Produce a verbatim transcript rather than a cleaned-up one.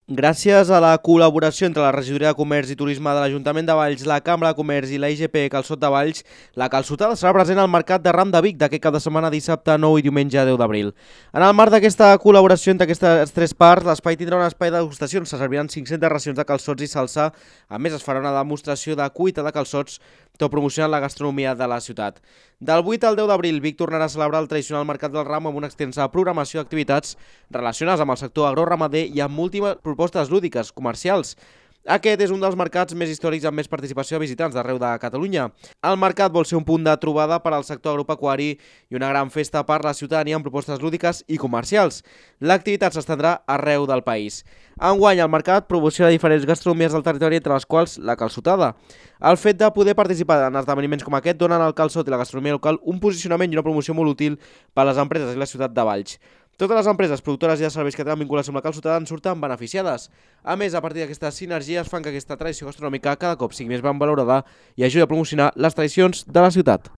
Gràcies a la col·laboració entre la Regidoria de Comerç i Turisme de l'Ajuntament de Valls, la Cambra de Comerç i la I G P Calçot de Valls, la calçotada serà present al Mercat de Ram de Vic d'aquest cap de setmana dissabte nou i diumenge deu d'abril. En el marc d'aquesta col·laboració entre aquestes tres parts, l'espai tindrà un espai de degustacions, se serviran cinc-centes racions de calçots i salsa. A més, es farà una demostració de cuita de calçots, tot promocionant la gastronomia de la ciutat. Del vuit al deu d'abril, Vic tornarà a celebrar el tradicional Mercat del Ram amb una extensa programació d'activitats relacionades amb el sector agroramader i amb múltiples propostes lúdiques, comercials. Aquest és un dels mercats més històrics amb més participació de visitants d'arreu de Catalunya. El mercat vol ser un punt de trobada per al sector agropecuari i una gran festa per la ciutadania amb propostes lúdiques i comercials. L'activitat s'estendrà arreu del país. Enguany, el mercat promociona diferents gastronomies del territori, entre les quals la calçotada. El fet de poder participar en esdeveniments com aquest donen al calçot i la gastronomia local un posicionament i una promoció molt útil per a les empreses i la ciutat de Valls. Totes les empreses, productores i de serveis que tenen vinculació amb la calçotada en surten beneficiades. A més, a partir d'aquestes sinergies fan que aquesta tradició gastronòmica cada cop sigui més ben valorada i ajudi a promocionar les tradicions de la ciutat.